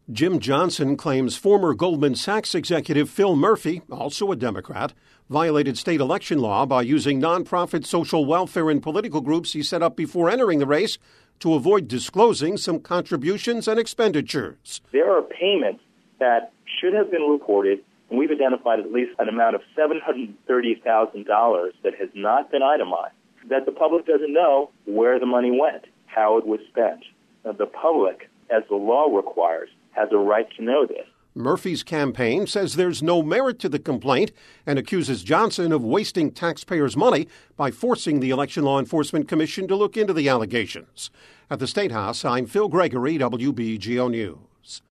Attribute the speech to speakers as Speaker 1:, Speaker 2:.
Speaker 1: Jim Johnson claims former Goldman Sachs executive Phil Murphy, also a Democrat, violated state election law by using nonprofit social welfare and political groups he set up before entering the race to avoid disclosing some contributions and expenditures.
Speaker 2: There are payments that should have been reported, and we've identified at least an amount of $730,000 that has not been itemized, that the public doesn't know where the money went, how it was spent. Now, the public, as the law requires, has a right to know this.
Speaker 1: Murphy's campaign says there's no merit to the complaint and accuses Johnson of wasting taxpayers' money by forcing the Election Law Enforcement Commission to look into the allegations. At the State House, I'm Phil Gregory, WBGO News.